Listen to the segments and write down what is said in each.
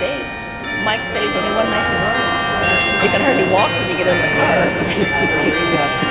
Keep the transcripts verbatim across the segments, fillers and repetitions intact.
days. Mike stays only one night in a row. You can hardly walk when you get in the car.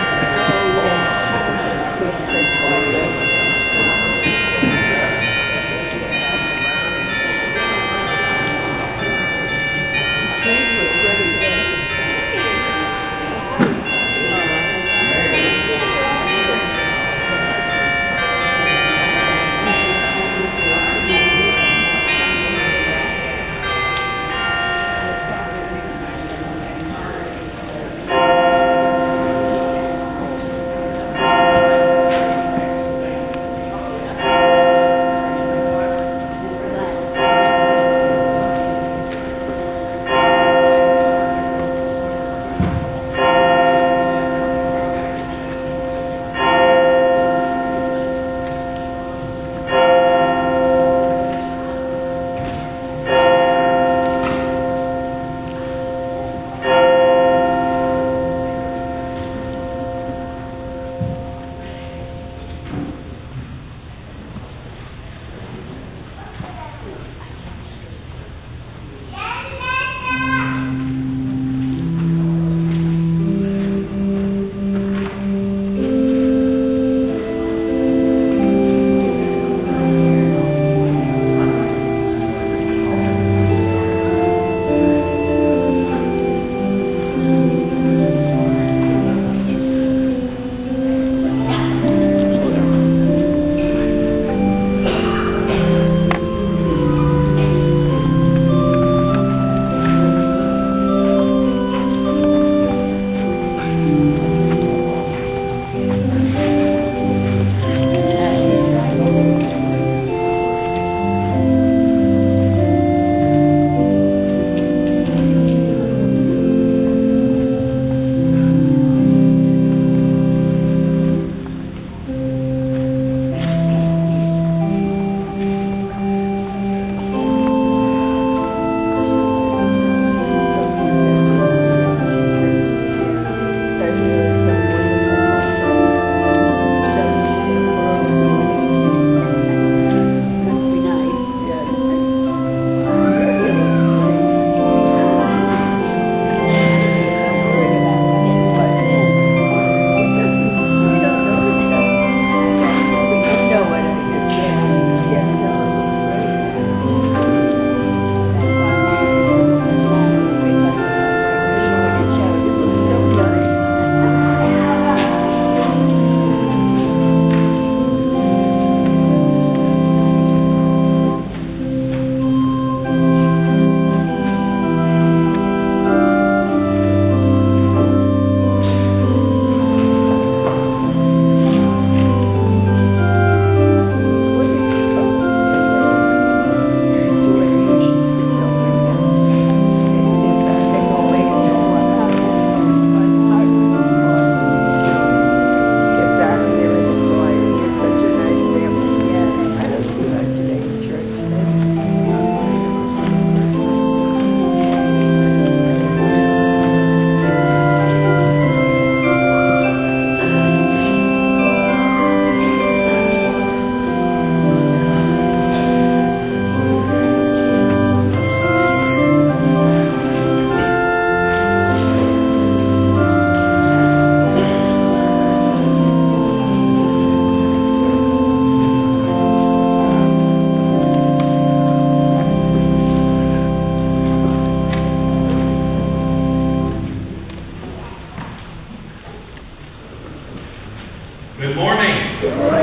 Good morning. Good morning.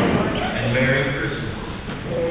And Merry Christmas.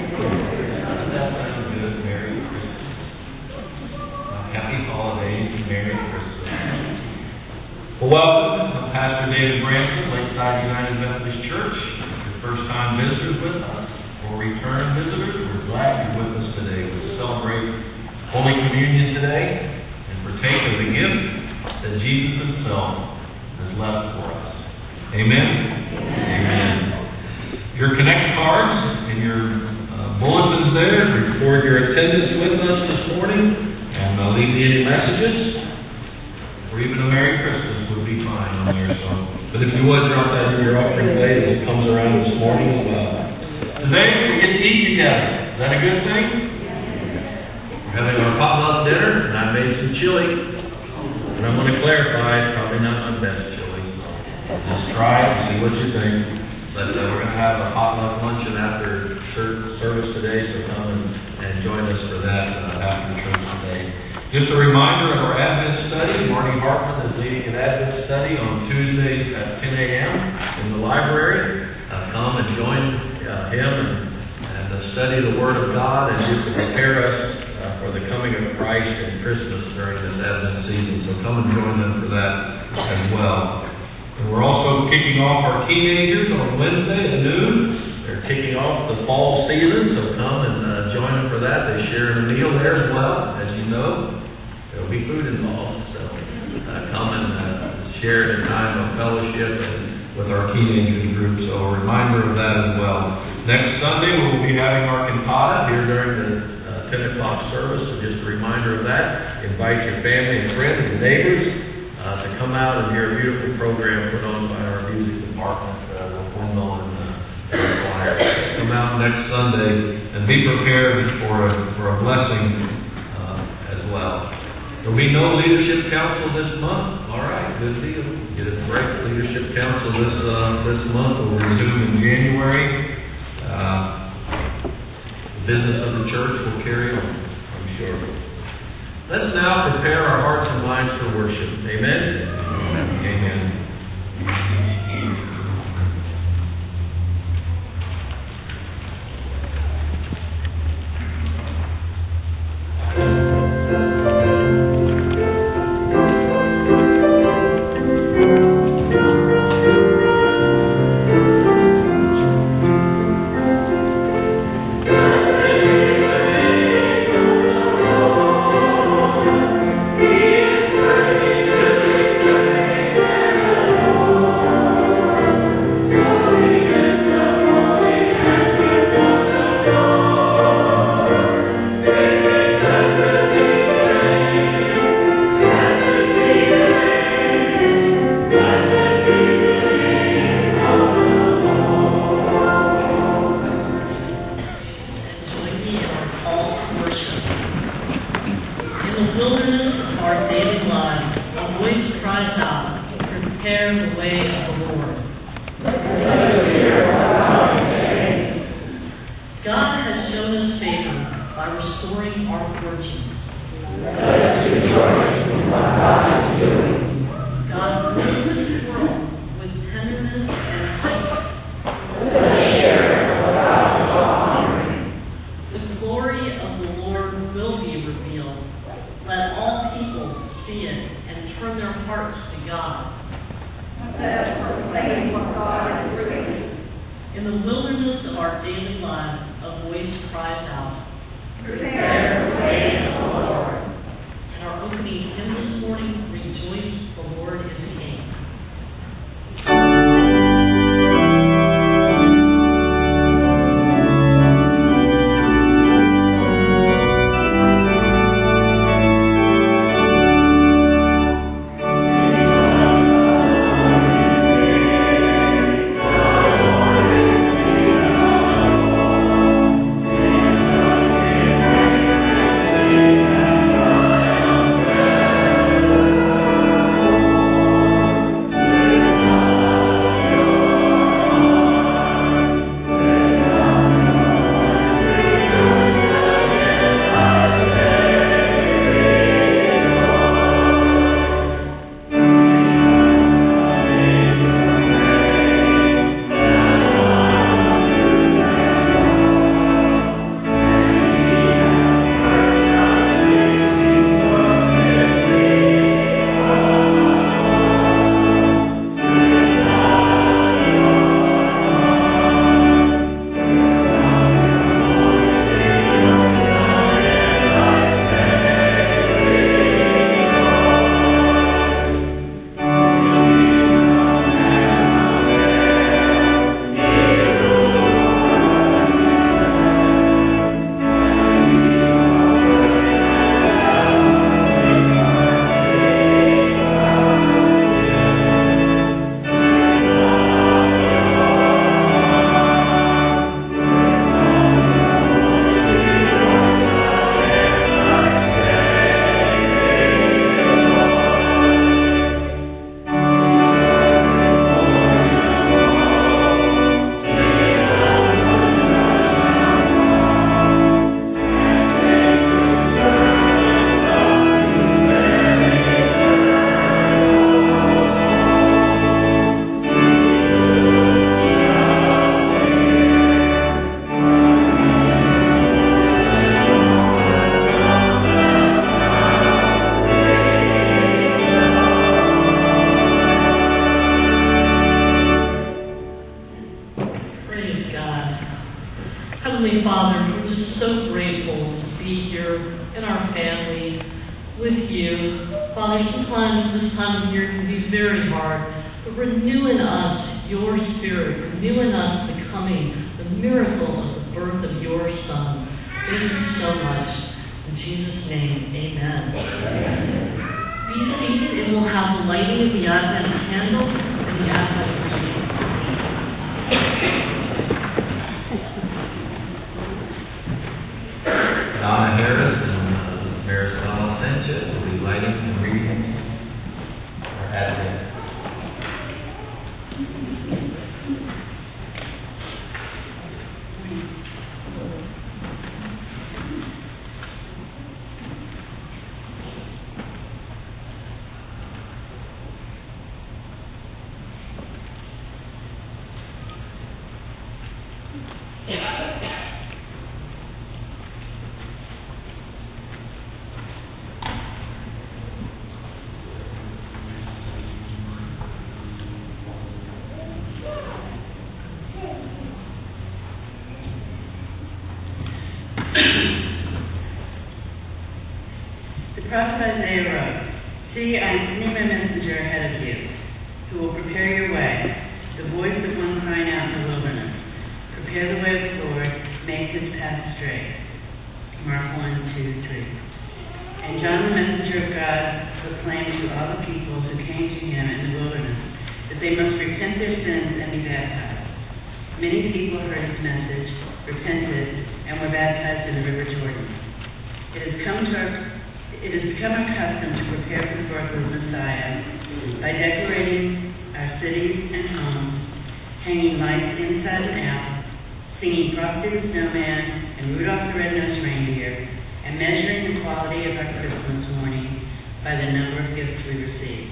Doesn't that sound good? Merry Christmas. Uh, happy holidays and Merry Christmas. Well, welcome. I'm Pastor David Branson, Lakeside United Methodist Church. Your first time visitors with us or return visitors, we're glad you're with us today. We celebrate Holy Communion today and partake of the gift that Jesus himself has left for us. Amen? Amen. Your connect cards and your uh, bulletins there record your attendance with us this morning, and uh, leave me any messages, or even a Merry Christmas would be fine on there. So, but if you would, drop that in your offering plate as it comes around this morning as well. Today we get to eat together. Is that a good thing? We're having our made some chili. And I'm going to clarify, it's probably not my best chili, so just try it and see what you think. But uh, we're going to have a potluck luncheon after church service today, so come and, and join us for that uh, after church today. Just a reminder of our Advent study. Marty Hartman is leading an Advent study on Tuesdays at ten a.m. in the library. Uh, come and join uh, him and, and uh, study the Word of God and just to prepare us uh, for the coming of Christ and Christmas during this Advent season. So come and join them for that as well. And we're also kicking off our teenagers on Wednesday at noon. They're kicking off the fall season, so come and uh, join them for that. They share in a meal there as well. As you know, there will be food involved, so uh, come and uh, share in a time of fellowship and with our teenagers group. So a reminder of that as well. Next Sunday, we'll be having our cantata here during the uh, ten o'clock service, so just a reminder of that. Invite your family and friends and neighbors Uh, to come out and hear a beautiful program put on by our music department uh, with Wendell and uh, the choir. Come out next Sunday and be prepared for a, for a blessing uh, as well. There will be no leadership council this month. All right, good deal. Get a great leadership council this uh, this month. We'll resume in January. Uh, the business of the church will carry on, I'm sure. Let's now prepare our hearts and minds for worship. Amen? Amen. Amen. Amen. family, with you. Father, sometimes this time of year can be very hard, but renew in us your spirit, renew in us the coming, the miracle of the birth of your Son. Thank you so much. In Jesus' name, amen. Amen. Be seated and we'll have the lighting of the Advent candle and the Advent reading. Donna Harris and uh, Marisol Sanchez will be lighting and reading our Advent. The prophet Isaiah wrote, "See, I am sending my messenger ahead of you, who will prepare your way, the voice of one crying out in the wilderness. Prepare the way of the Lord, make his path straight." Mark one, two, three. And John, the messenger of God, proclaimed to all the people who came to him in the wilderness that they must repent their sins and be baptized. Many people heard his message, repented, and were baptized in the river Jordan. It has come to our It has become our custom to prepare for the birth of the Messiah by decorating our cities and homes, hanging lights inside and out, singing Frosty the Snowman and Rudolph the Red-Nosed Reindeer, and measuring the quality of our Christmas morning by the number of gifts we receive.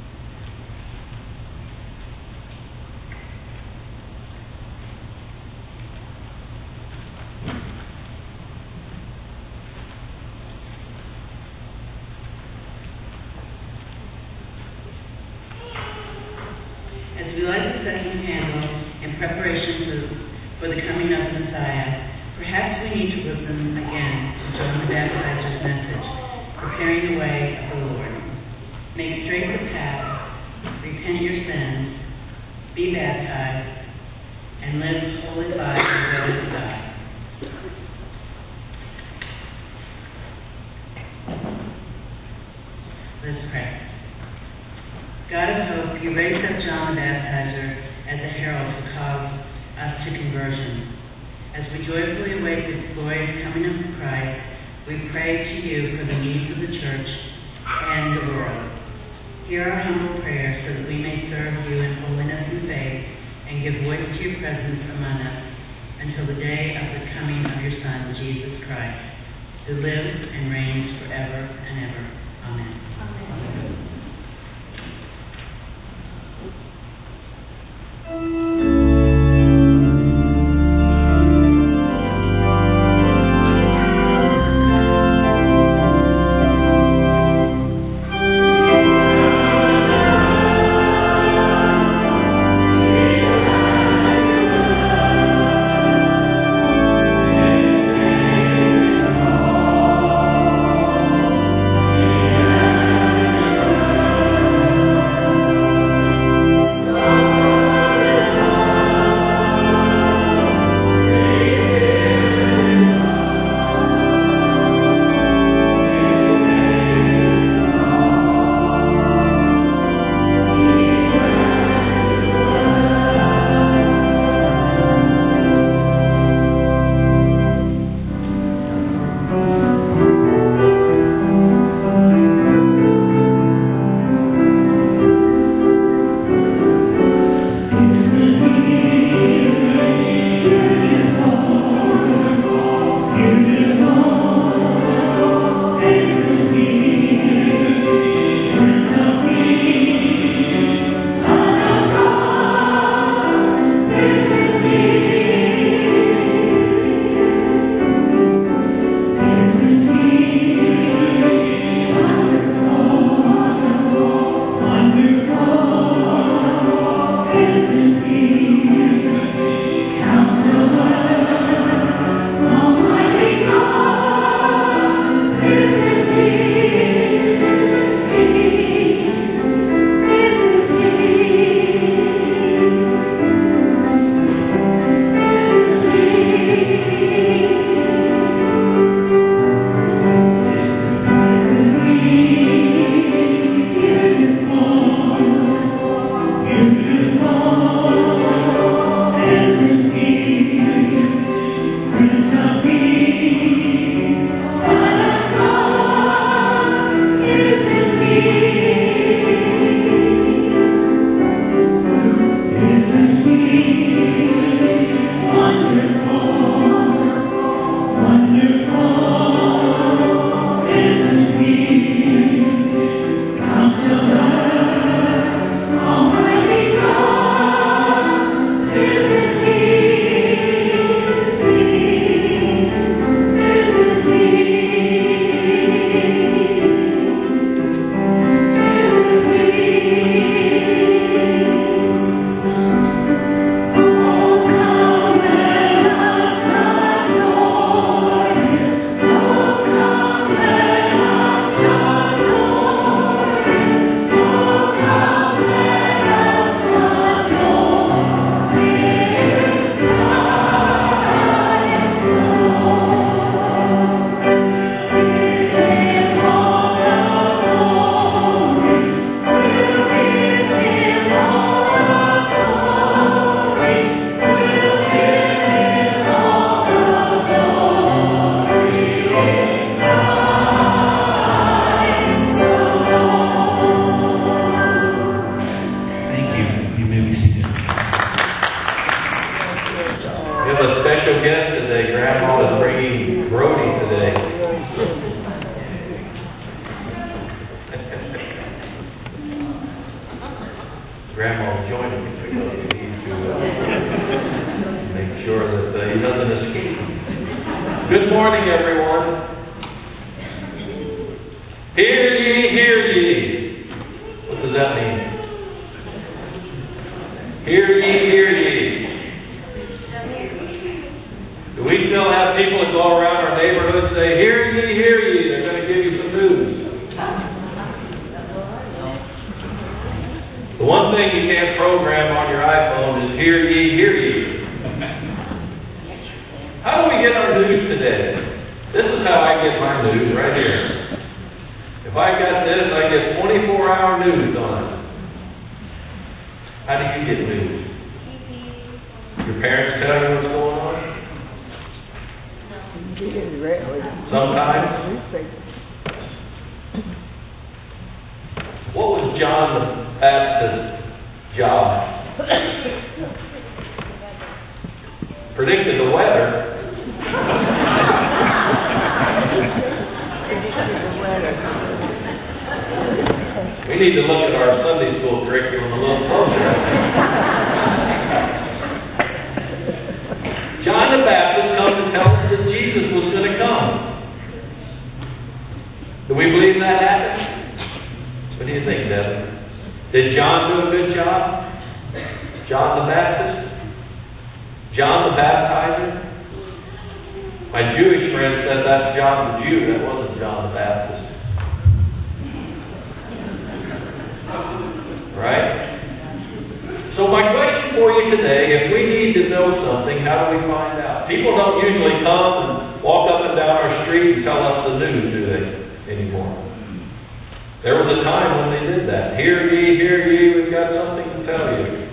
As we light the second candle in preparation for, for the coming of the Messiah, perhaps we need to listen again to John the Baptizer's message, preparing the way of the Lord. Make straight the paths, repent your sins, be baptized, and live holy lives devoted to God. Let's pray. God of hope, you raised up John the Baptizer as a herald who calls us to conversion. As we joyfully await the glorious coming of Christ, we pray to you for the needs of the church and the world. Hear our humble prayers so that we may serve you in holiness and faith and give voice to your presence among us until the day of the coming of your Son, Jesus Christ, who lives and reigns forever and ever. Amen. Yeah. Grandma's joining me because we need to uh, make sure that uh, he doesn't escape. Good morning, everyone. Hear ye, hear ye. What does that mean? Hear ye, hear ye. Do we still have people that go around our neighborhood and say, hear ye, hear ye? They're going to give you some news. The one thing you can't program on your iPhone is hear ye, hear ye. How do we get our news today? This is how I get my news right here. If I got this, I get twenty-four hour news on it. How do you get news? Your parents tell you what's going on? Sometimes. What was John the Baptist's job? Predicted the weather. We need to look at our Sunday school curriculum a little closer. John the Baptist comes to tell us that Jesus was going to come. Do we believe that happened? What do you think, Devin? Did John do a good job? John the Baptist? John the Baptizer? My Jewish friend said that's John the Jew. That wasn't John the Baptist. Right? So my question for you today, if we need to know something, how do we find out? People don't usually come and walk up and down our street and tell us the news, do they, anymore? There was a time when they did that. Hear ye, hear ye, we've got something to tell you.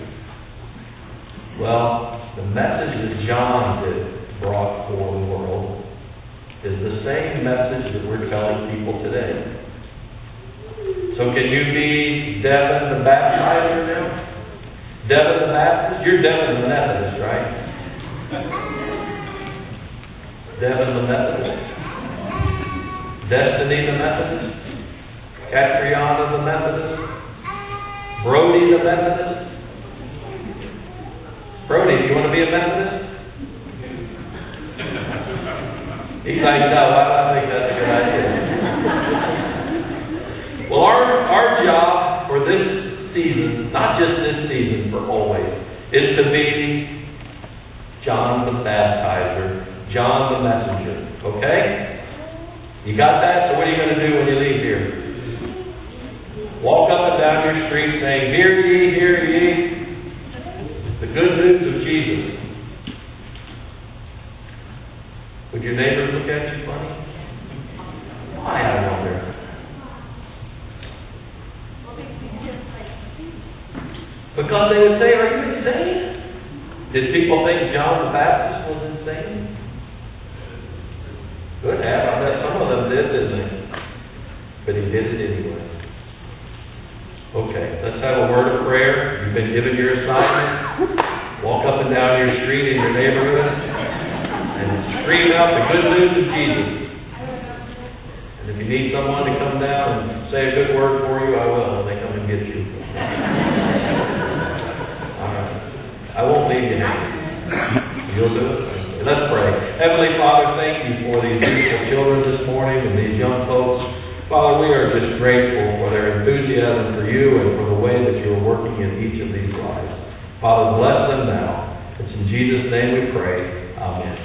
Well, the message that John did brought for the world is the same message that we're telling people today. So can you be Devin the Baptizer now? Devin the Baptist? You're Devin the Methodist, right? Devin the Methodist? Destiny the Methodist? Catriona the Methodist? Brody the Methodist? Brody, do you want to be a Methodist? He's like, no, I don't think that's a good idea. Well, our, our job for this season, not just this season, for always, is to be John the Baptizer, John the Messenger. Okay? You got that? So what are you going to do when you leave here? Walk up and down your street saying, hear ye, hear ye, the good news of Jesus. Would your neighbors look at you funny? Why, I wonder? Because they would say, are you insane? Did people think John the Baptist was insane? Could have. I bet some of them did, didn't they? But he did it anyway. Okay, let's have a word of prayer. You've been given your assignment. Walk up and down your street in your neighborhood and scream out the good news of Jesus. And if you need someone to come down and say a good word for you, I will when they come and get you. All right. I won't leave you hanging. You'll do it? Let's pray. Heavenly Father, thank you for these beautiful children this morning and these young folks. Father, we are just grateful for their enthusiasm for you and for the way that you're working in each of these lives. Father, bless them now. It's in Jesus' name we pray. Amen.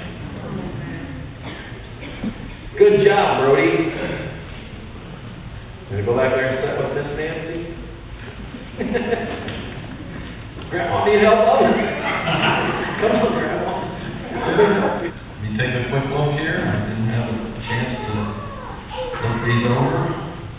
Good job, Brody. Gonna go back there and step up this Nancy? Grandma need help over. Come on, Grandma. You take a quick look here. I didn't have a chance to look these over.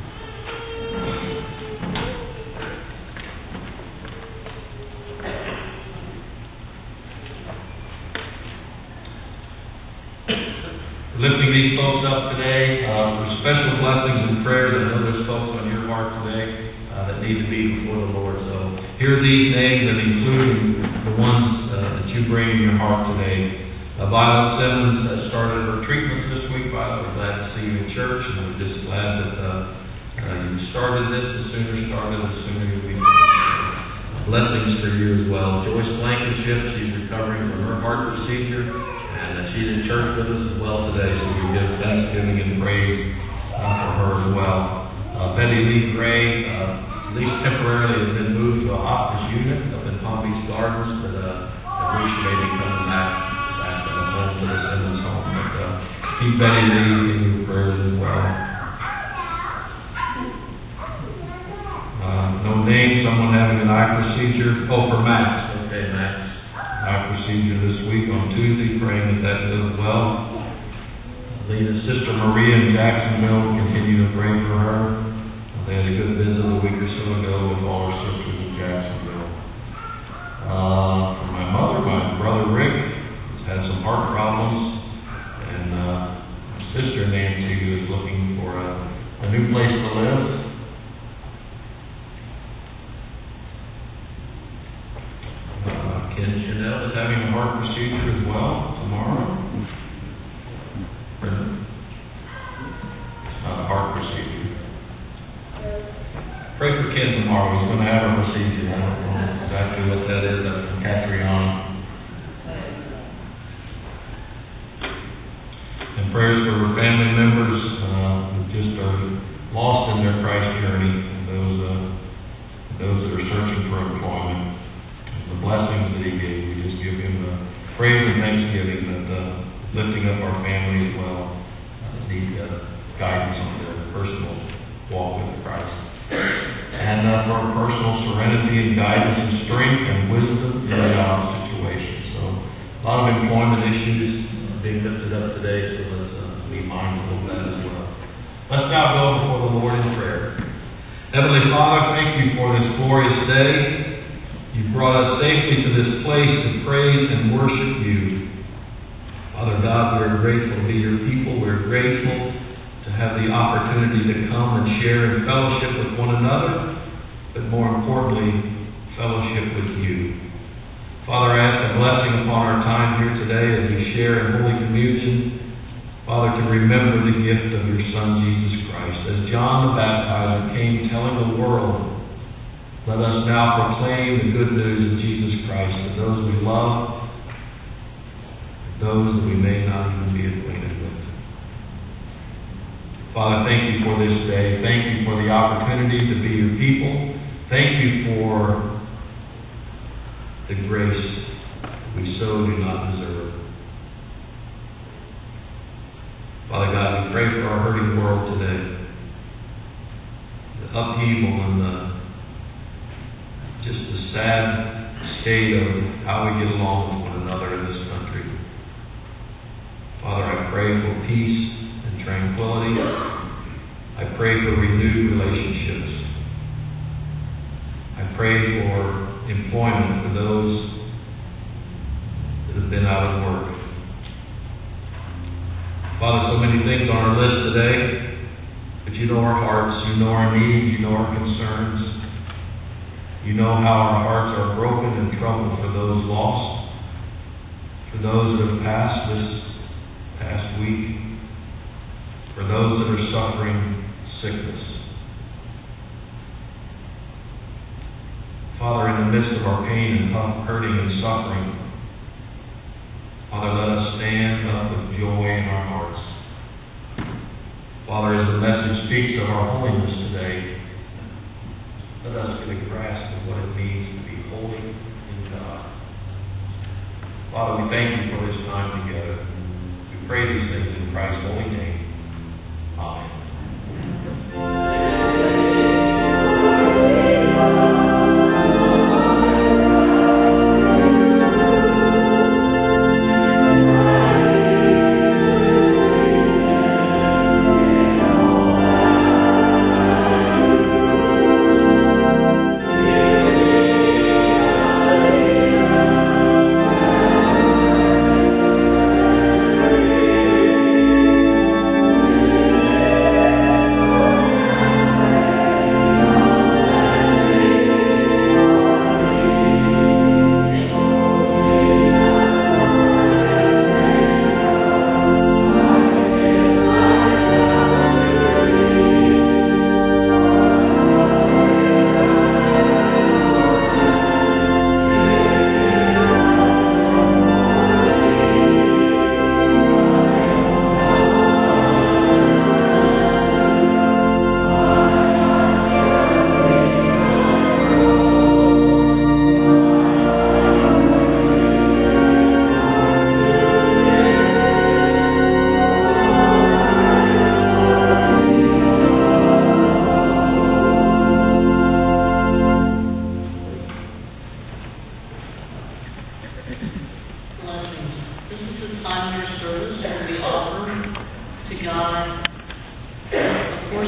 Lifting these folks up today uh, for special blessings and prayers. I know there's folks on your heart today uh, that need to be before the Lord. So hear these names and including the ones uh, that you bring in your heart today. Uh, Violet Simmons uh, started her treatments this week. Violet, we're glad to see you in church, and we're just glad that uh, uh, you started this. The sooner started, the sooner you'll be finished. blessings for you as well. Joyce Blankenship, she's recovering from her heart procedure, and uh, she's in church with us as well today, so we give thanksgiving and praise uh, for her as well. Uh, Betty Lee Gray, uh, at least temporarily, has been moved to a hospice unit up in Palm Beach Gardens, but uh, I believe she may be coming back, back uh, home to the Simmons home. But uh, keep Betty Lee in your prayers as well. Uh, no name, someone having an eye procedure. Oh, for Max. Okay, Max. Eye procedure this week on Tuesday, praying that that goes well. Lena's sister Maria in Jacksonville, continue to pray for her. They had a good visit a week or so ago with all her sisters in Jacksonville. Uh, for my mother, my brother Rick has had some heart problems, and uh, my sister Nancy, who is looking for a, a new place to live. Uh, Ken Chanel is having a heart procedure as well tomorrow. It's not a heart procedure. Pray for Ken tomorrow. He's going to have a procedure. I don't know exactly what that is. That's from Catriona. And prayers for her family members uh, who just are lost in their Christ journey, and those uh, those that are searching for employment. And the blessings that He gave. We just give Him the praise and thanksgiving that uh, lifting up our family as well. Uh, need uh, guidance on their personal walk with Christ. And uh, for our personal serenity and guidance and strength and wisdom in a job situation. So a lot of employment issues being lifted up today, so let's uh, be mindful of that as well. Let's now go before the Lord in prayer. Heavenly Father, thank you for this glorious day. You've brought us safely to this place to praise and worship you. Father God, we are grateful to be your people. We're grateful to have the opportunity to come and share in fellowship with one another, but more importantly, fellowship with you. Father, I ask a blessing upon our time here today as we share in Holy Communion. Father, to remember the gift of your Son, Jesus Christ. As John the Baptizer came telling the world, let us now proclaim the good news of Jesus Christ to those we love, those that we may not even be acquainted with. Father, thank you for this day. Thank you for the opportunity to be your people. Thank you for the grace we so do not deserve. Father God, we pray for our hurting world today. The upheaval and the just the sad state of how we get along with one another in this country. Father, I pray for peace and tranquility. I pray for renewed relationships. I pray for employment for those that have been out of work. Father, so many things on our list today, but you know our hearts, you know our needs, you know our concerns. You know how our hearts are broken and troubled for those lost, for those that have passed this past week, for those that are suffering sickness. Father, in the midst of our pain and hurting and suffering, Father, let us stand up with joy in our hearts. Father, as the message speaks of our holiness today, let us get a grasp of what it means to be holy in God. Father, we thank you for this time together. We pray these things in Christ's holy name. Amen. Thank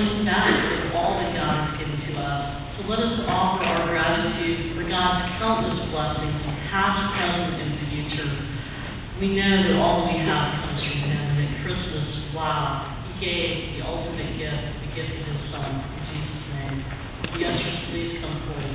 portion back of all that God has given to us. So let us offer our gratitude for God's countless blessings, past, present, and future. We know that all that we have comes from Him, and at Christmas, wow, He gave the ultimate gift, the gift of His Son. In Jesus' name. The ushers, please come forward.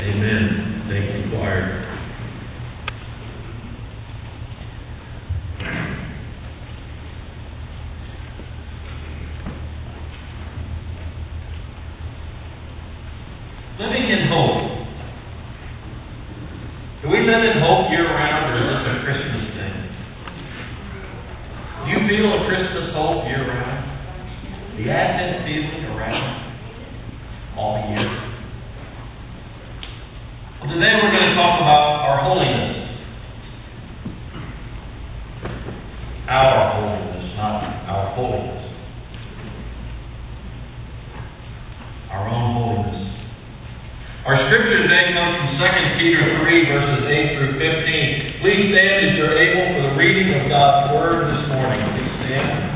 Amen. Thank you, choir. Living in hope. Do we live in hope year-round, or is this a Christmas thing? Do you feel a Christmas hope year-round? The Advent feeling around all year? Well, today we're going to talk about our holiness. Our holiness, not our holiness. Our own holiness. Our scripture today comes from Second Peter three, verses eight through fifteen. Please stand as you're able for the reading of God's Word this morning. Please stand.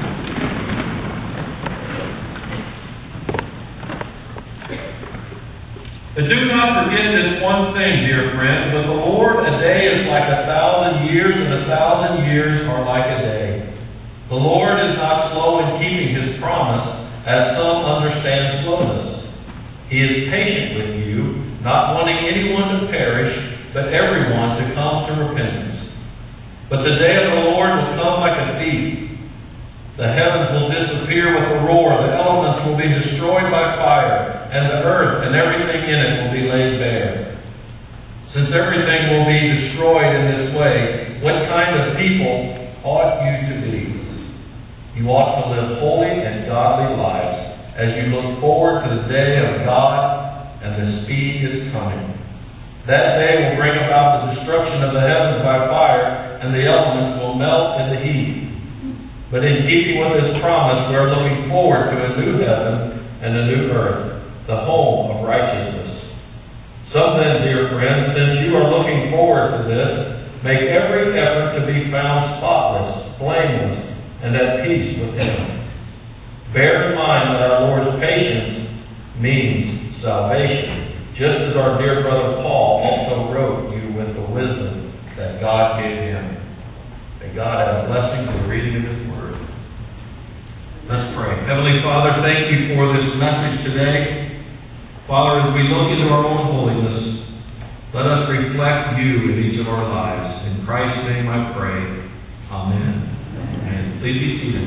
But do not forget this one thing, dear friends. With the Lord, a day is like a thousand years, and a thousand years are like a day. The Lord is not slow in keeping His promise, as some understand slowness. He is patient with you, not wanting anyone to perish, but everyone to come to repentance. But the day of the Lord will come like a thief. The heavens will disappear with a roar, the elements will be destroyed by fire, and the earth and everything in it will be laid bare. Since everything will be destroyed in this way, what kind of people ought you to be? You ought to live holy and godly lives, as you look forward to the day of God and the speed is coming. That day will bring about the destruction of the heavens by fire, and the elements will melt in the heat. But in keeping with His promise, we are looking forward to a new heaven and a new earth, the home of righteousness. So then, dear friends, since you are looking forward to this, make every effort to be found spotless, blameless, and at peace with Him. Bear in mind that our Lord's patience means salvation, just as our dear brother Paul also wrote you with the wisdom that God gave him. May God add a blessing to the reading of His Word. Let's pray. Heavenly Father, thank you for this message today. Father, as we look into our own holiness, let us reflect you in each of our lives. In Christ's name I pray. Amen. And please be seated.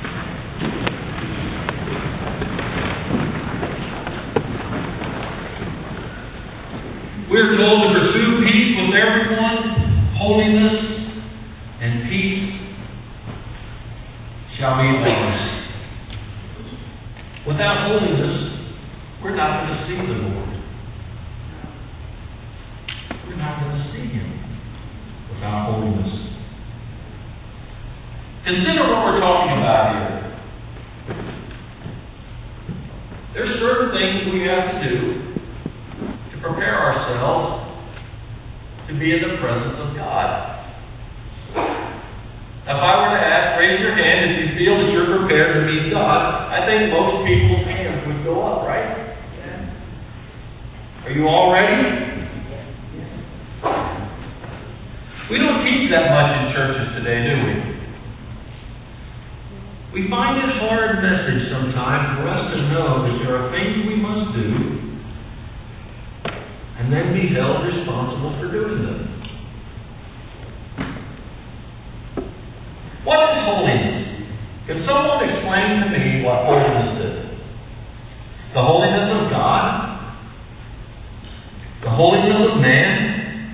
We are told to pursue peace with everyone, holiness and peace shall be ours. Without holiness, we're not going to see the Lord. We're not going to see Him without holiness. Consider what we're talking about here. There's certain things we have to do to prepare ourselves to be in the presence of God. Now, if I were to ask, raise your hand if you feel that you're prepared to meet God, I think most people's hands would go up, right? Yes. Are you all ready? We don't teach that much in churches today, do we? We find it a hard message sometimes for us to know that there are things we must do and then be held responsible for doing them. What is holiness? Can someone explain to me what holiness is? The holiness of God? The holiness of man?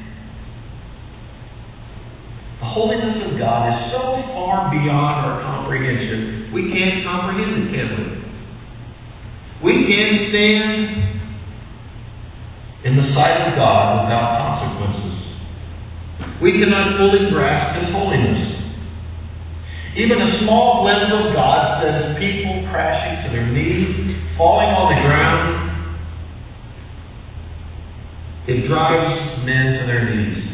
The holiness of God is so far beyond our comprehension, we can't comprehend it, can we? We can't stand in the sight of God without consequences. We cannot fully grasp His holiness. Even a small glimpse of God sends people crashing to their knees, falling on the ground. It drives men to their knees.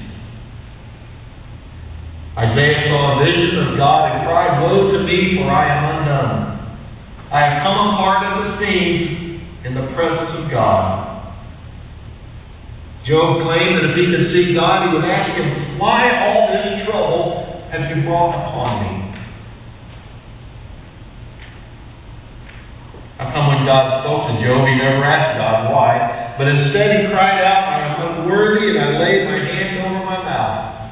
Isaiah saw a vision of God and cried, "Woe to me, for I am undone. I have come apart at the seams in the presence of God." Job claimed that if he could see God, he would ask Him, "Why all this trouble have you brought upon me?" How come when God spoke to Job, he never asked God why? But instead he cried out, I am unworthy, and I laid my hand over my mouth.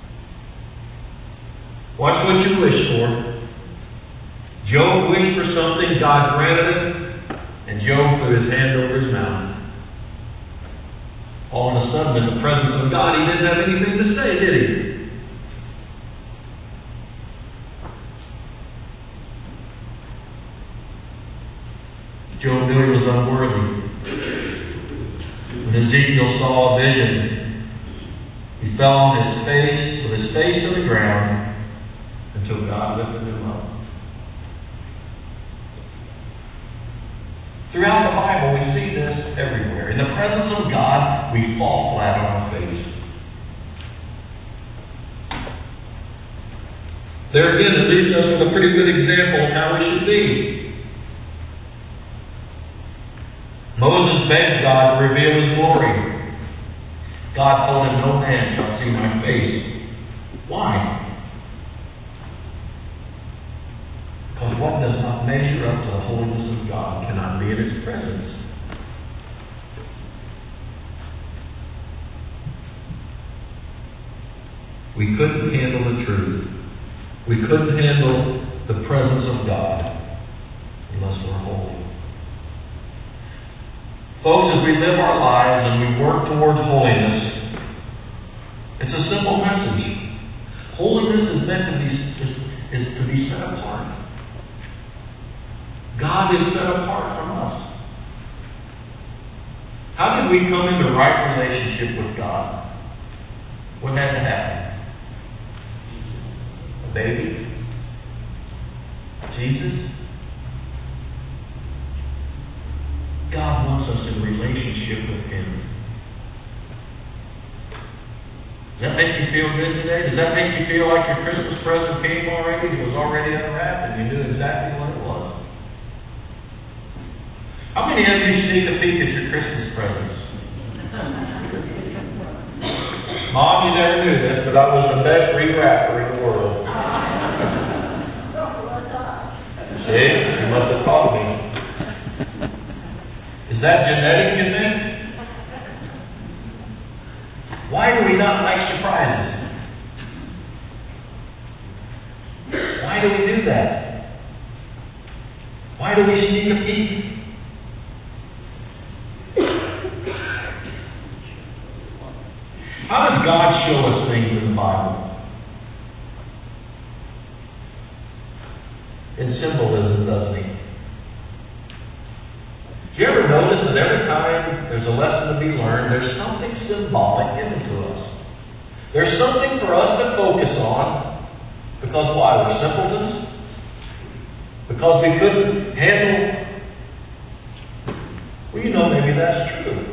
Watch what you wish for. Job wished for something, God granted it, and Job threw his hand over his mouth. All of a sudden, in the presence of God, he didn't have anything to say, did he? Job knew he was unworthy. When Ezekiel saw a vision, he fell on his face, with his face to the ground, until God lifted him up. Throughout the Bible, we see this everywhere. In the presence of God, we fall flat on our face. There again, it leaves us with a pretty good example of how we should be. Moses begged God to reveal his glory. God told him, no man shall see my face. Why? Because what does not measure up to the holiness of God cannot be in His presence. We couldn't handle the truth. We couldn't handle the presence of God unless we're holy. Folks, as we live our lives and we work towards holiness, it's a simple message. Holiness is meant to be, is, is to be set apart. God is set apart from us. How did we come into right relationship with God? What had to happen? A baby? Jesus? God wants us in relationship with Him. Does that make you feel good today? Does that make you feel like your Christmas present came already? It was already unwrapped and you knew exactly what it was? How many of you sneak a peek at your Christmas presents? Mom, you never knew this, but I was the best rewrapper in the world. See? She must have caught me. Is that genetic, you think? Why do we not like surprises? Why do we do that? Why do we sneak a peek? How does God show us things in the Bible? In symbolism, doesn't He? Do you ever notice that every time there's a lesson to be learned, there's something symbolic given to us? There's something for us to focus on. Because why? We're simpletons? Because we couldn't handle... Well, you know, maybe that's true.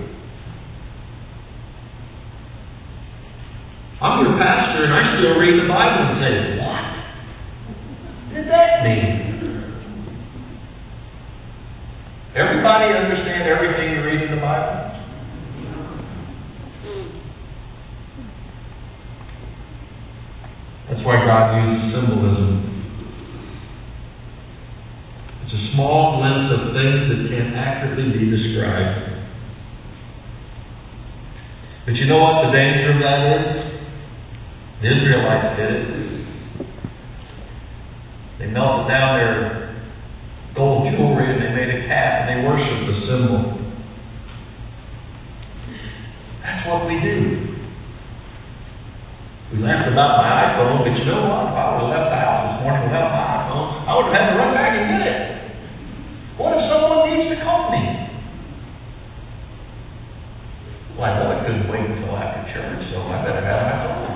I'm your pastor and I still read the Bible and say, what? What did that mean? Everybody understand everything you read in the Bible? That's why God uses symbolism. It's a small glimpse of things that can't accurately be described. But you know what the danger of that is? The Israelites did it. They melted down their gold jewelry and they made a calf and they worshipped the symbol. That's what we do. We laughed about my iPhone, but you know what? If I would have left the house this morning without my iPhone, I would have had to run back and get it. What if someone needs to call me? Well, I know I couldn't wait until after church, so I better have my phone.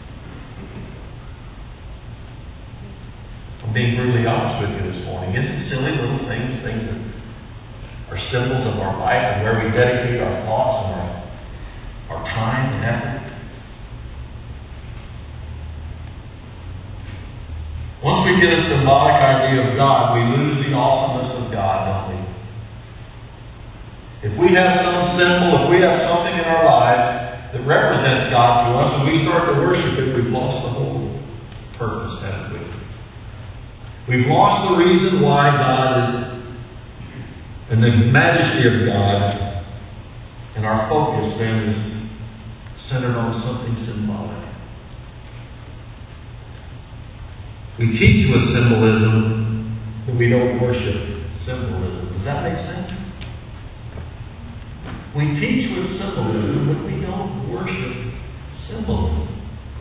I'm being brutally honest with you this morning. Isn't silly little things, things that are symbols of our life and where we dedicate our thoughts and our, our time and effort? Once we get a symbolic idea of God, we lose the awesomeness of God, don't we? If we have some symbol, if we have something in our lives that represents God to us and we start to worship it, we've lost the whole purpose, haven't we? We've lost the reason why God is, and the majesty of God And our focus then is centered on something symbolic. We teach with symbolism, but we don't worship symbolism. Does that make sense? We teach with symbolism, but we don't worship symbolism.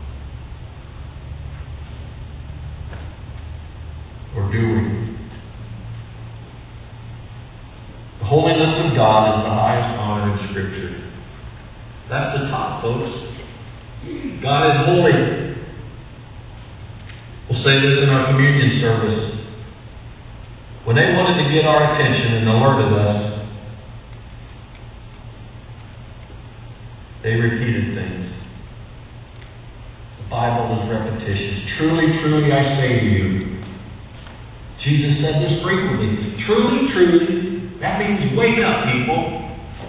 Or do we? The holiness of God is the highest honor in Scripture. That's the top, folks. God is holy. We'll say this in our communion service. When they wanted to get our attention and alerted us, they repeated things. The Bible is repetitious. Truly, truly, I say to you. Jesus said this frequently. Truly, truly, that means wake up, people.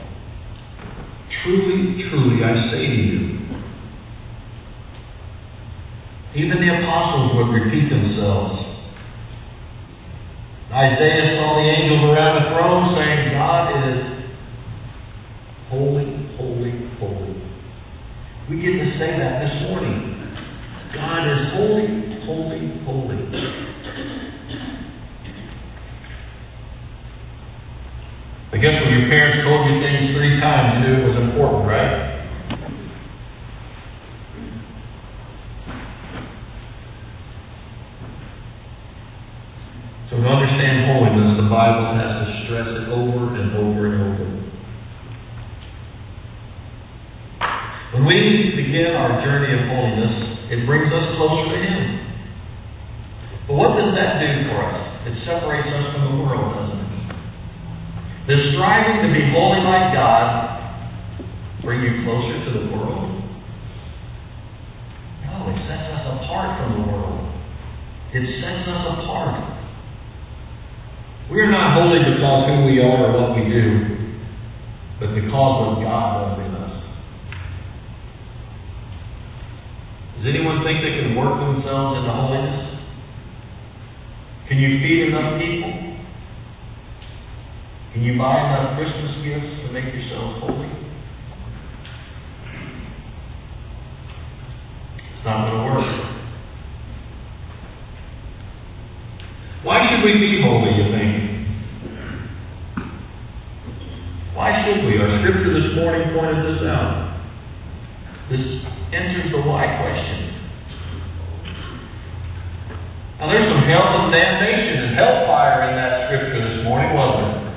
Truly, truly, I say to you. Even the apostles would repeat themselves. Isaiah saw the angels around the throne saying, God is holy, holy, holy. We get to say that this morning. God is holy, holy, holy. I guess when your parents told you things three times, you knew it was important, right? So to understand holiness, the Bible has to stress it over and over and over. When we begin our journey of holiness, it brings us closer to Him. But what does that do for us? It separates us from the world, doesn't it? The striving to be holy like God bring you closer to the world? No, it sets us apart from the world. It sets us apart. We are not holy because who we are or what we do, but because what God does in us. Does anyone think they can work themselves into holiness? Can you feed enough people? Can you buy enough Christmas gifts to make yourselves holy? It's not going to work. Why should we be holy, you think? Why should we? Our scripture this morning pointed this out. This answers the why question. Now there's some hell and damnation and hellfire in that scripture this morning, wasn't there?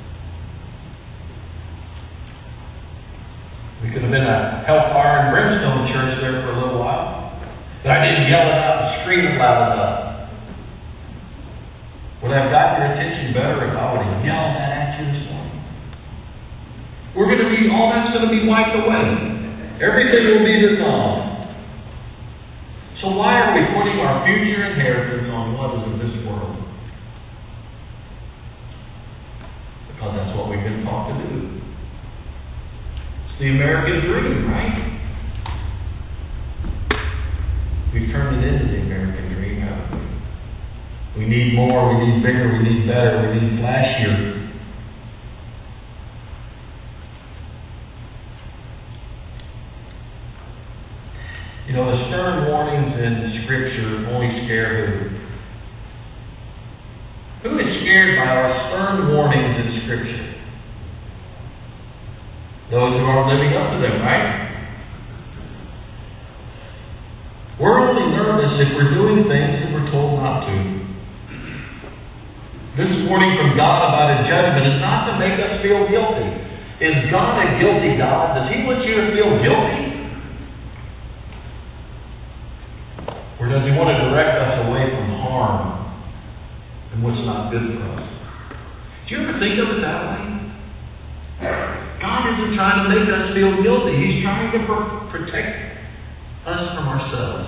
We could have been a hellfire and brimstone church there for a little while. But I didn't yell it out and scream it loud enough. Would I have got your attention better if I would have yelled that at you this morning? We're going to be, all that's going to be wiped away. Everything will be dissolved. So why are we putting our future inheritance on what is in this world? Because that's what we've been taught to do. It's the American dream, right? We've turned it into the American dream, haven't we? We need more, we need bigger, we need better, we need flashier. You know, the stern warnings in Scripture only scare who? Who is scared by our stern warnings in Scripture? Those who aren't living up to them, right? We're only nervous if we're doing things that we're told not to. This warning from God about a judgment is not to make us feel guilty. Is God a guilty God? Does He want you to feel guilty? Or does He want to direct us away from harm and what's not good for us? Do you ever think of it that way? God isn't trying to make us feel guilty. He's trying to pr- protect us from ourselves.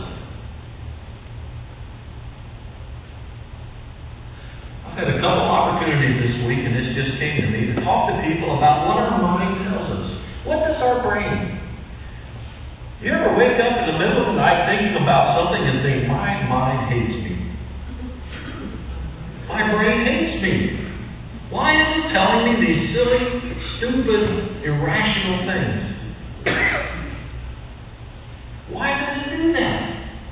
I've had a couple opportunities this week, and this just came to me, to talk to people about what our mind tells us. What does our brain? You ever wake up in the middle of the night thinking about something and think, my mind hates me. My brain hates me. Why Why is it telling me these silly, stupid, irrational things? Why does it do that?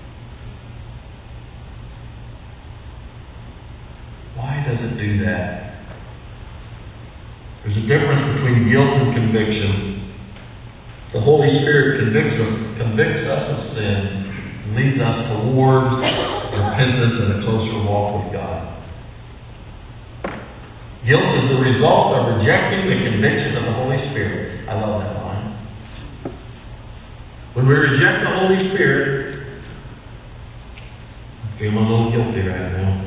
Why does it do that? There's a difference between guilt and conviction. The Holy Spirit convicts us, convicts us of sin and leads us toward repentance and a closer walk with God. Guilt is the result of rejecting the conviction of the Holy Spirit. I love that line. When we reject the Holy Spirit, I'm feeling a little guilty right now.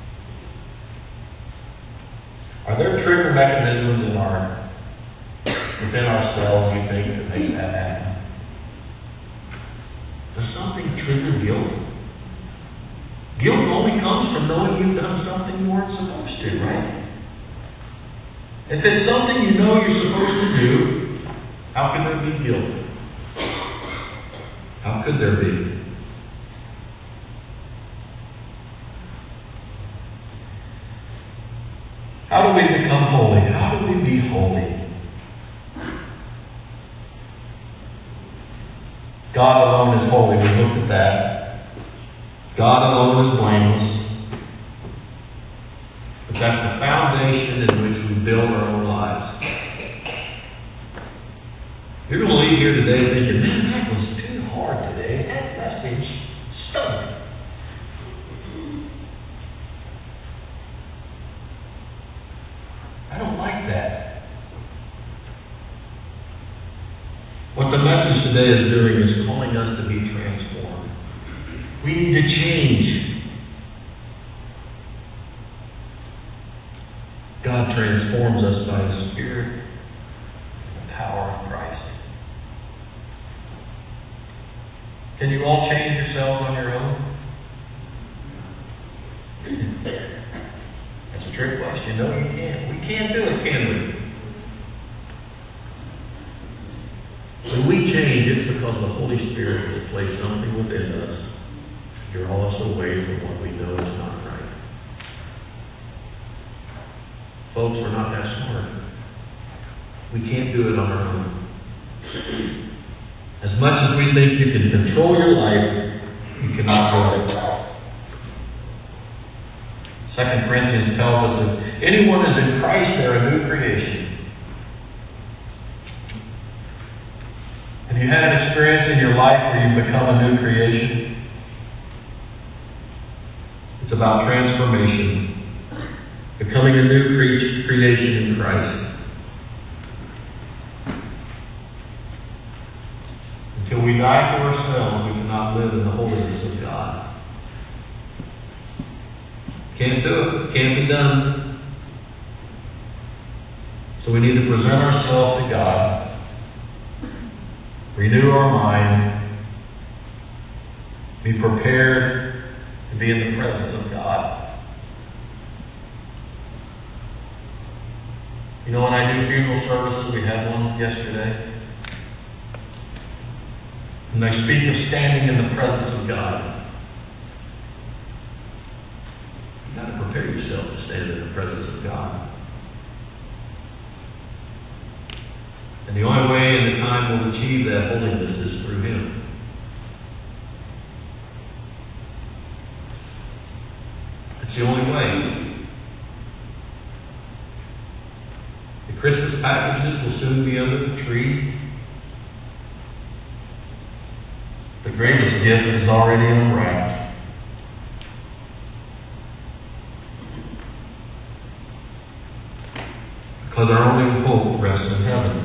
Are there trigger mechanisms in our within ourselves, you think, to make that happen? Does something trigger guilt? Guilt only comes from knowing you've done something you weren't supposed to, right? If it's something you know you're supposed to do, how can there be guilt? How could there be? How do we become holy? How do we be holy? God alone is holy. We looked at that. God alone is blameless. But that's the foundation in which we build our own lives. You're going to leave here today thinking, man, that was too hard today. That message stunk. I don't like that. What the message today is doing is calling us to be transformed. We need to change. God transforms us by His Spirit and the power of Christ. Can you all change yourselves on your own? That's a trick question. No, you can't. We can't do it, can we? When we change, it's because the Holy Spirit has placed something within us to draw us away from what we know is not right. Folks, we're not that smart. We can't do it on our own. As much as we think you can control your life, you cannot do it. Second Corinthians tells us if anyone is in Christ, they're a new creation. Have you had an experience in your life where you've become a new creation? It's about transformation. Becoming a new cre- creation in Christ. Until we die to ourselves, we cannot live in the holiness of God. Can't do it. Can't be done. So we need to present ourselves to God. Renew our mind. Be prepared to be in the presence of God. You know, when I do funeral services, we had one yesterday. And they speak of standing in the presence of God. You've got to prepare yourself to stand in the presence of God. And the only way and the time we'll achieve that holiness is through Him. It's the only way. The Christmas packages will soon be under the tree. The greatest gift is already unwrapped. Because our only hope rests in heaven.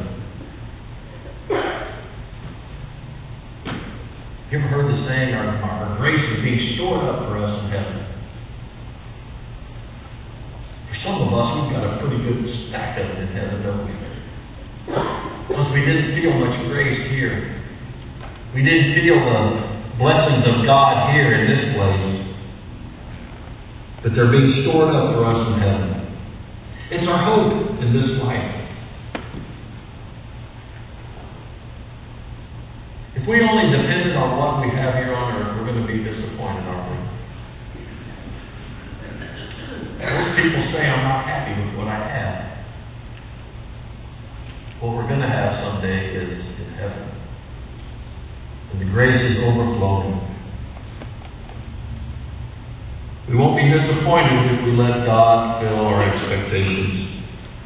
You ever heard the saying, our, our grace is being stored up for us in heaven? For some of us, we've got a pretty good stack of it in heaven, don't we? Because we didn't feel much grace here. We didn't feel the blessings of God here in this place. But they're being stored up for us in heaven. It's our hope in this life. If we only depended on what we have here on earth, we're going to be disappointed, aren't we? Most people say I'm not happy with what I have. What we're going to have someday is in heaven. And the grace is overflowing. We won't be disappointed if we let God fill our expectations.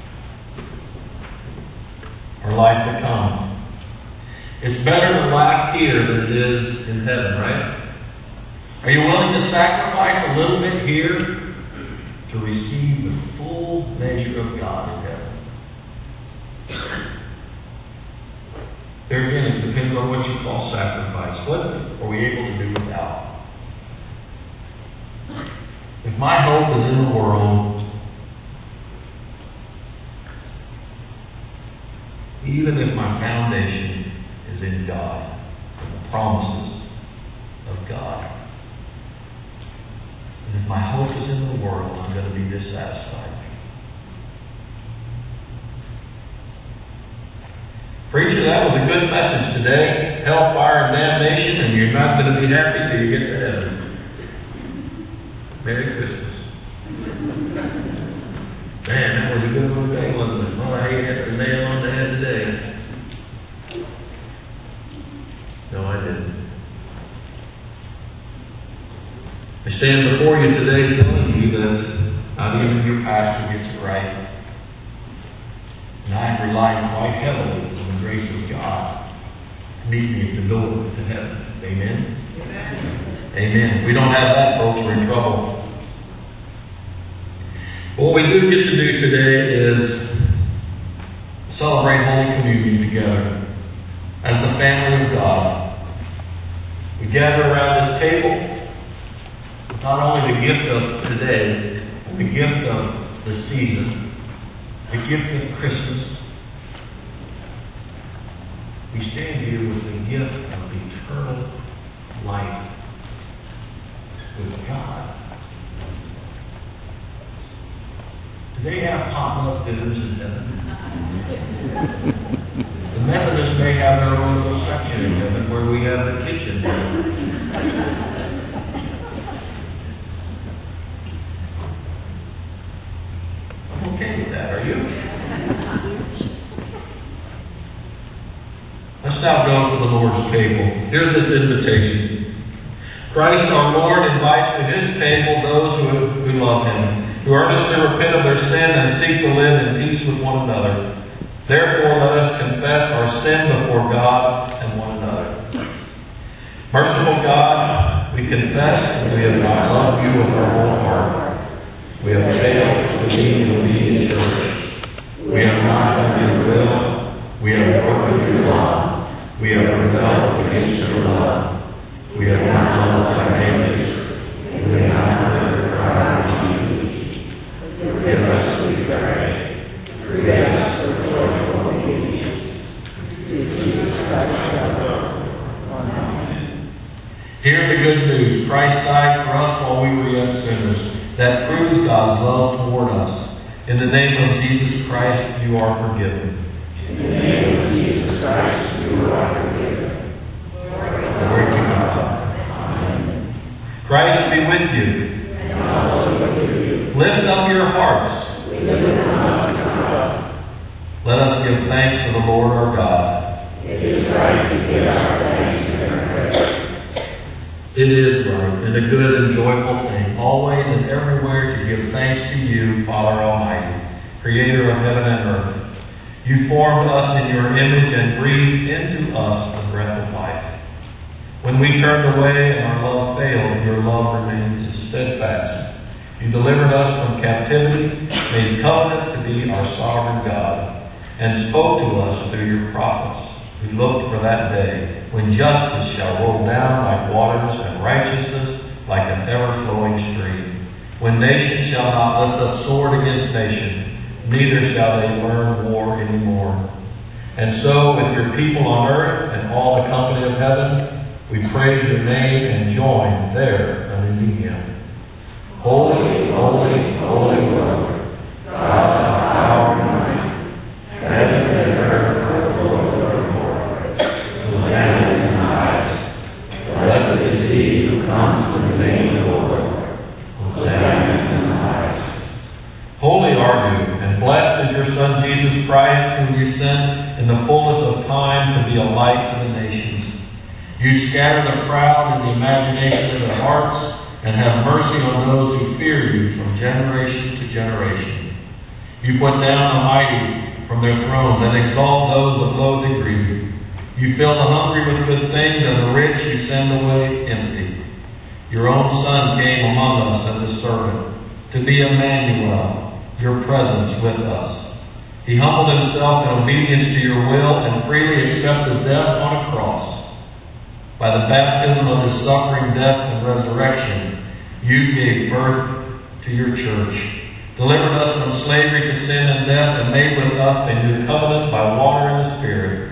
Our life to come. It's better to lack here than it is in heaven, right? Are you willing to sacrifice a little bit here to receive the full measure of God in heaven? There again, it depends on what you call sacrifice. What are we able to do without? If my hope is in the world, even if my foundation is in God and the promises of God, and if my hope is in the world, I'm going to be dissatisfied. Preacher, that was a good message today. Hellfire and damnation, and you're not going to be happy till you get to heaven. Merry Christmas. Man, that was a good one today, wasn't it? Well, I hit the nail on the head today. No, I didn't. I stand before you today telling you that not even your pastor gets it right. And I am relying quite heavily on the grace of God to meet me at the door to heaven. Amen? Amen. Amen. If we don't have that, folks, we're in trouble. What we do get to do today is celebrate Holy Communion together as the family of God. We gather around this table with not only the gift of today, but the gift of the season, the gift of Christmas. We stand here with the gift of eternal life with God. Do they have pop-up dinners in heaven? The Methodists may have their own little section in heaven where we have the kitchen. I'm okay with that, are you? Let's now go to the Lord's table. Hear this invitation. Christ our Lord invites to His table those who, who love Him, who earnestly repent of their sin and seek to live in peace with one another. Therefore, let us confess our sin before God and one another. Merciful God, we confess that we have not loved you with our whole heart. We have failed to be in obedient church. We have not done your will. We have broken your law. We have rebelled against your love. We have not loved our neighbors. And we have not heard the cry of need. Forgive us, we pray. Create us for joyful obedience. Jesus Christ our Lord. Amen. Hear the good news. Christ died for us while we were yet sinners. That proves God's love toward us. In the name of Jesus Christ, you are forgiven. In the name of Jesus Christ, you are forgiven. Glory to God. Amen. Christ be with you. And also with you. Lift up your hearts. We lift them up to God. Let us give thanks to the Lord our God. It is right to give our thanks and praise. It is right and a good and joyful thing, always and everywhere, to give thanks to you, Father Almighty, Creator of heaven and earth. You formed us in your image and breathed into us the breath of life. When we turned away and our love failed, your love remained steadfast. You delivered us from captivity, made covenant to be our sovereign God, and spoke to us through your prophets. We looked for that day when justice shall roll down like waters and righteousness like an ever-flowing stream. When nation shall not lift up sword against nation, neither shall they learn war anymore. And so, with your people on earth and all the company of heaven, we praise your name and join there under the hymn. Holy, holy, holy Lord, God of power and might, heaven and earth are full of your glory. Hosanna in the highest. Blessed is he who comes in the name of the Lord. Hosanna in the highest. Son Jesus Christ, whom you sent in the fullness of time to be a light to the nations. You scatter the proud in the imagination of their hearts, and have mercy on those who fear you from generation to generation. You put down the mighty from their thrones, and exalt those of low degree. You fill the hungry with good things, and the rich you send away empty. Your own Son came among us as a servant, to be Emmanuel, your presence with us. He humbled himself in obedience to your will, and freely accepted death on a cross. By the baptism of his suffering, death, and resurrection, you gave birth to your church, delivered us from slavery to sin and death, and made with us a new covenant by water and the Spirit.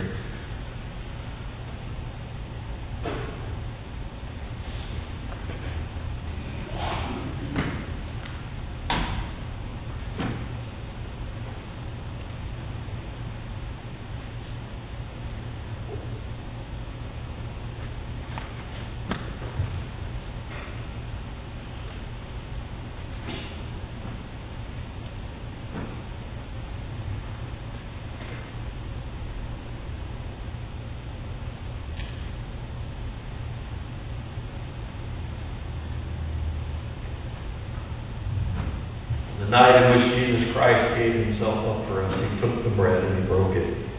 The night in which Jesus Christ gave himself up for us, he took the bread and he broke it. And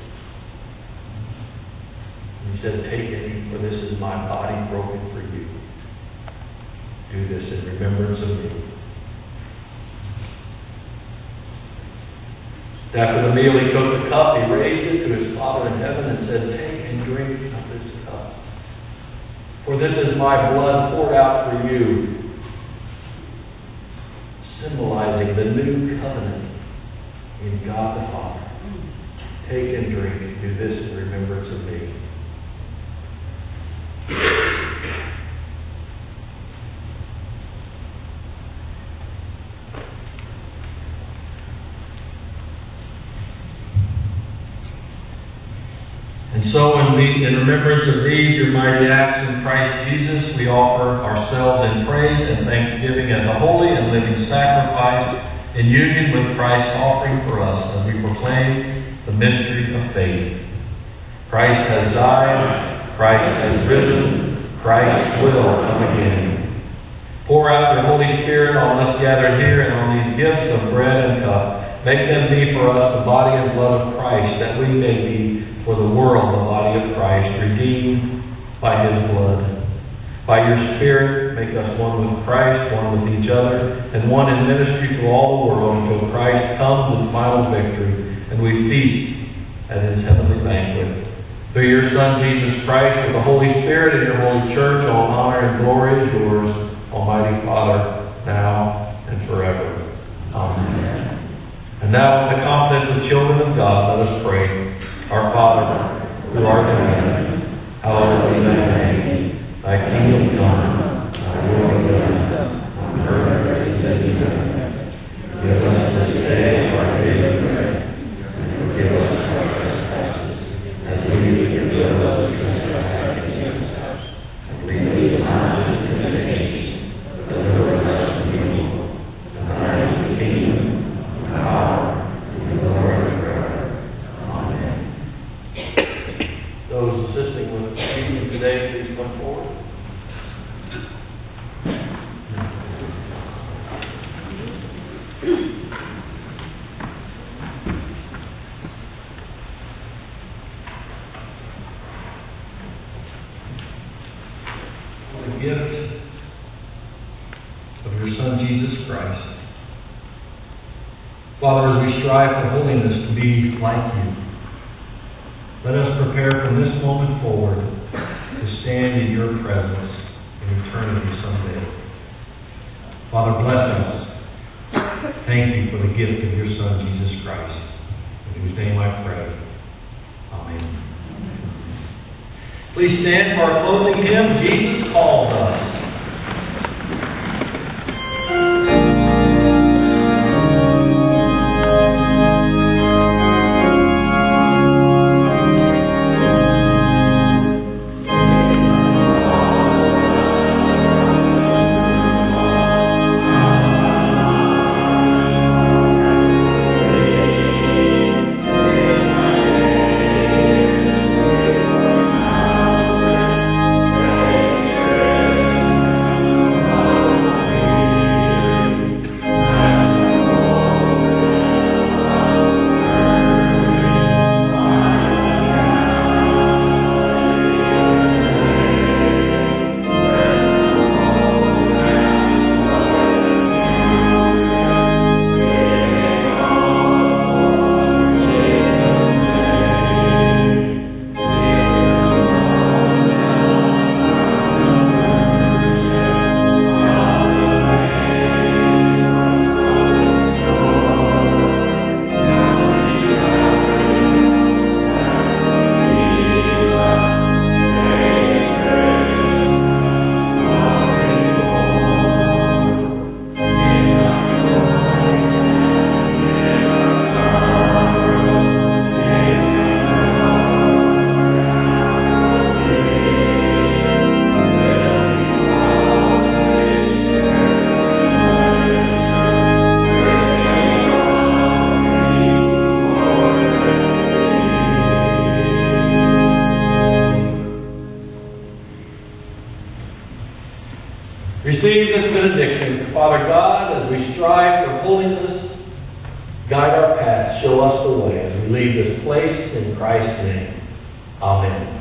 he said, "Take and eat, for this is my body broken for you. Do this in remembrance of me." After the meal, he took the cup, he raised it to his Father in heaven and said, "Take and drink of this cup. For this is my blood poured out for you," symbolizing the new covenant in God the Father. Take and drink. Do this in remembrance of me. And so, in, the, in remembrance of these, your mighty acts in Christ Jesus, we offer ourselves in praise and thanksgiving as a holy and living sacrifice in union with Christ's offering for us as we proclaim the mystery of faith. Christ has died. Christ has risen. Christ will come again. Pour out your Holy Spirit on us gathered here and on these gifts of bread and cup. Make them be for us the body and blood of Christ, that we may be for the world the body of Christ, redeemed by his blood. By your Spirit, make us one with Christ, one with each other, and one in ministry to all the world until Christ comes in final victory and we feast at his heavenly banquet. Through your Son, Jesus Christ, with the Holy Spirit and your holy church, all honor and glory is yours, Almighty Father, now and forever. Amen. And now, with the confidence of children of God, let us pray. Our Father, who art in heaven, hallowed be thy name. Thy kingdom come, thy will be done, on earth as it is in heaven. Give us this day our daily bread, and forgive us our trespasses, as we forgive those who trespass against us. And lead us not into temptation, but deliver us from evil. For thine is the kingdom, the power, and the glory forever. Amen. Those assisting with the reading today, please come forward. The gift of your Son, Jesus Christ. Father, as we strive for holiness to be like you, let us prepare from this moment forward to stand in your presence in eternity someday. Father, bless us. Thank you for the gift of your Son, Jesus Christ, in whose name I pray. Amen. Please stand for our closing hymn, Jesus Calls Us. Thank you. Receive this benediction. Father God, as we strive for holiness, guide our paths, show us the way as we leave this place in Christ's name. Amen.